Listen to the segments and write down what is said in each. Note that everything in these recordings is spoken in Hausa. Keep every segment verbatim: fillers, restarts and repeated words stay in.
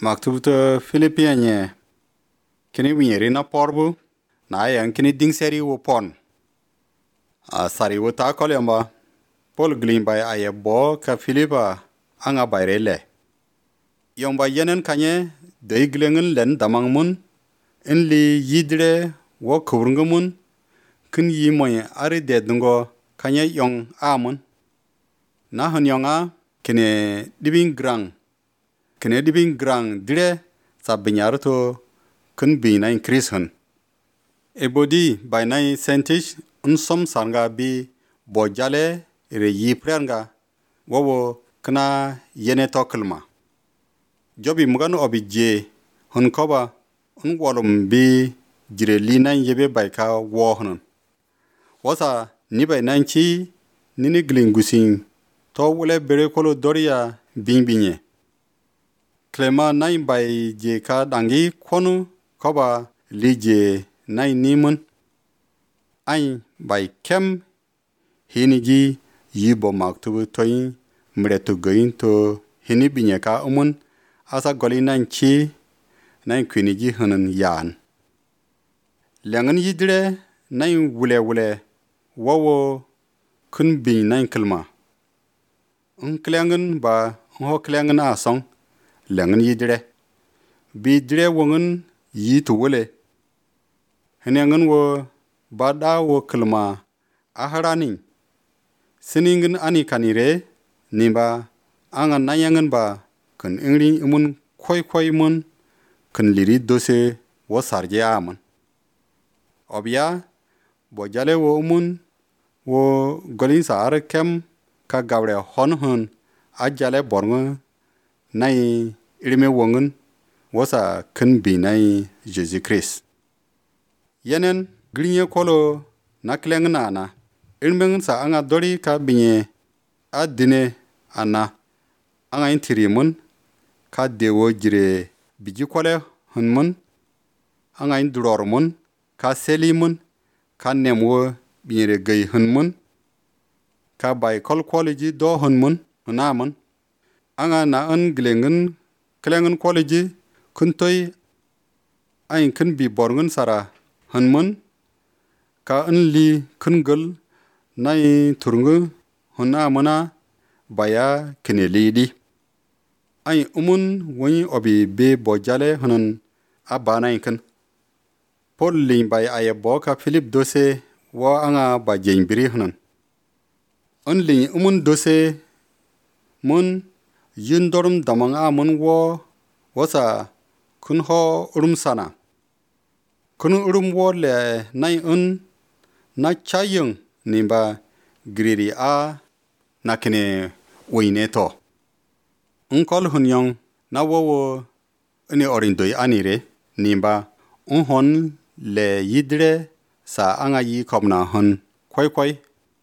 Maktubto Philippianye kini winyeri na porbu na yan kini dingseri wo pon. A sari wo ta kolyamba Paul glin bay aye bo ka Philippa anga bayrele. Yomba yenen kanye de glengen len damang mun en li yidre wo kurungumun kin yi moy ari de dungo kanye yong amun. Na han yonga kine dibing grang kene dibing grang dire sa binyarto kun bina in krishun e body by nine sentish unsom sanga bi bojale re yipranga wowo kana yene tokelma jobi mugano obije hun koba un wolum bi jire lina yebe by ka wo hunun wasa ni by nine chi nini glingusin to wule bere kolo doria bingbinye Klema nai bay je ka dangi konu koba lije nai nimun ai bay kem hiniji yibo maktubu toy mretu goin to hini binye ka umun asa goli nan chi nai kwiniji hunun yan langan yidre nai wule wule wowo kun bin nai kelma un klangan ba ho klangan asong langan yidre bi dire wongun yi to wole henengan wo bada wo kelma aharani siningin ani kanire nimba anga nayangan ba kan ingri imun koi koi mun kan liri dose wo sarje amun obya bo jale wo umun wo golin sar kem ka gawre hon hun ajale borngo nai ilime wongun wasa kan binai Jesus Christ yenen grinye kolo naklengna na ilmen sa anga dori ka binye adine ana anga intirimun ka dewo jire biji kole hunmun anga indurormun ka selimun ka nemwo binye gay hunmun ka bay kol college do hunmun hunamun anga na an glengen klengen college kuntoy ay kun bi borngun sara hunmun ka an li kungul nay turungu hunamuna baya kinelidi ay umun woni obi be bojale hunun abana ikun Paul lin bay ay boka Philip dose wo anga ba jengbiri hunun an li umun dose mun yundorum damang amun wo wasa kun ho urum sana kun urum wo le nai un na chayung nimba griri a nakine wineto unkol hunyong na wo wo ni orindoi anire nimba unhon le yidre sa anga yi komna hun koi koi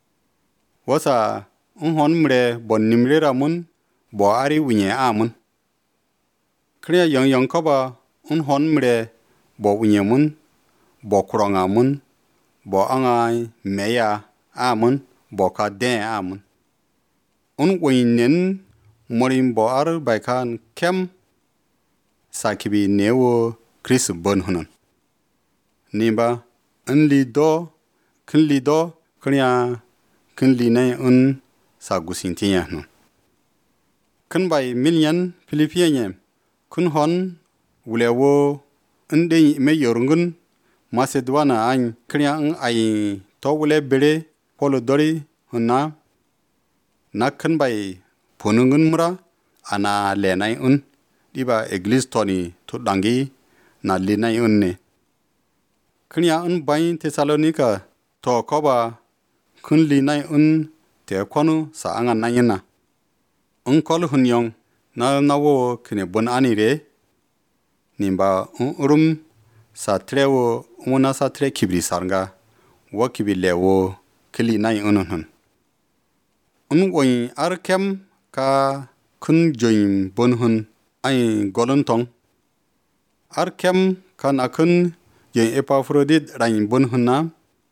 wasa unhon mre bon nimre ramun bo ari winye amun kriya yong yong koba un hon mre bo winye mun bo kuronga mun bo anga meya amun bo ka den amun un winen morin bo ar baikan kem sakibi newo Chris bon hunun nimba un lido kun lido kriya kun linay un sagusintiya nun kun bay million Philippianye kun hon wulewo inde me yorungun Macedonia an kriya an ay to wule bere polo dori hunna na kun bay ponungun mura ana lenay un diba église toni to dangi na lenay un ne kriya an bay Thessalonica to koba kun linay un te konu sa anga nayina un kol hunyong na nawo kine bon anire nimba un urum sa trewo una sa tre kibri sarga wo kibilewo kili nai unun un woin arkem ka kun join bon hun ai golontong arkem kan akun je Epaphroditus rain bon hunna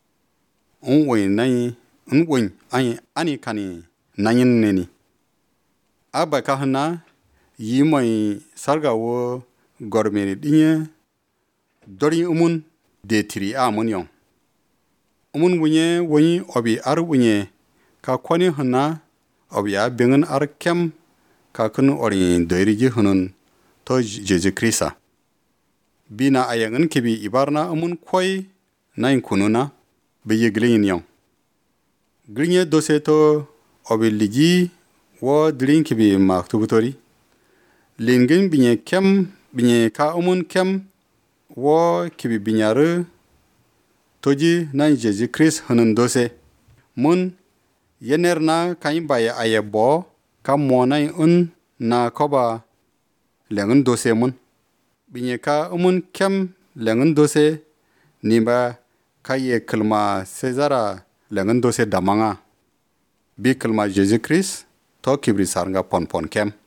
un woin nai un woin ai ani kani nayin neni aba ka hana yi mai sarga wo gormeri dinye dori umun de tiri a mun yon. Umun bunye woni obi ar bunye ka kwani hana obi ya bengen ar kem ka kun ori doiriji hunun to Jesu Krista. Bina ayangen kibi ibarna umun koi nain kununa biye glin yon. Glinye dose to obi ligi wo drin kibi maktubutori. Lingin binye kem binye ka umun kem wo kibi binyare toji nain Jesu Krist hunun dose. Mun yener na kain baye ayebo ka mo nain un na koba lengen dose mun. Binye ka umun kem lengen dose nimba kaye kelma sezara lengen dose damanga. Bi kelma Jesu Krist to kibri saranga pon pon kem.